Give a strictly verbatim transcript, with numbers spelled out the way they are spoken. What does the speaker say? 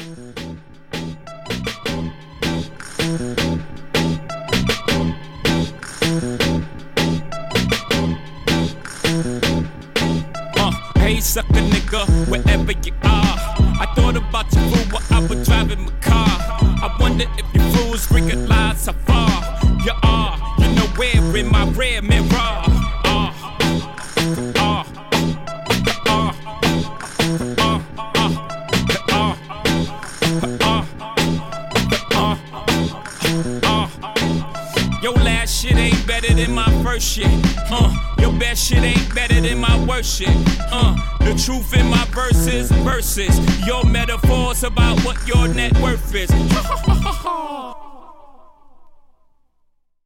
Hey, sucker nigga, wherever you are. I thought about you fool while I was driving my car. I wonder if you fools realize so far you are. You know where in my rear mirror. Uh, uh, uh, uh, uh, Your last shit ain't better than my first shit. Uh, your best shit ain't better than my worst shit. Uh, the truth in my verses, verses. Your metaphors about what your net worth is.